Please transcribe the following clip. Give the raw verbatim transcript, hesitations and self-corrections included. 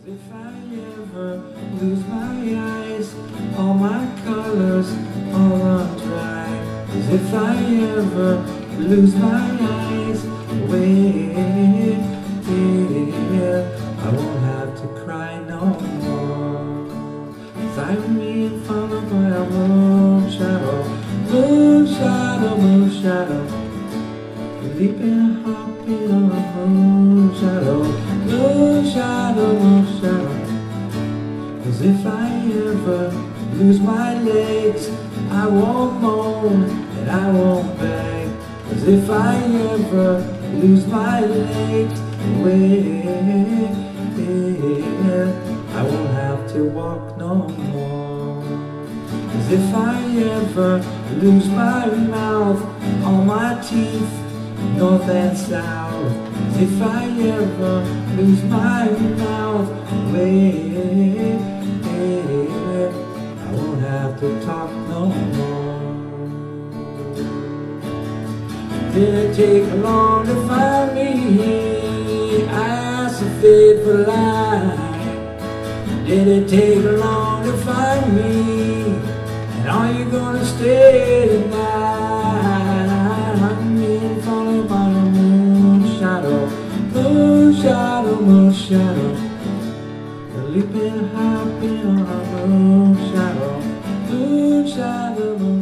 If I ever lose my eyes, all my colors all run dry. As if I ever lose my eyes, wait, I won't have to cry no more. Find me in front of my moon shadow, moon shadow, moon shadow. Leaping and hopping on a moon shadow, moon shadow, moon shadow. Cause if I ever lose my legs, I won't moan and I won't beg. Cause if I ever lose my legs, wait, I won't have to walk no more. Cause if I ever lose my mouth, all my teeth, north and south. If I ever lose my mouth, wait, I won't have to talk no more. Did it take long to find me? I asked a faithful lie. Did it take long to find me? And are you gonna stay tonight? Moon shadow, moon shadow, leaping, hopping on a moon shadow, moon shadow, moon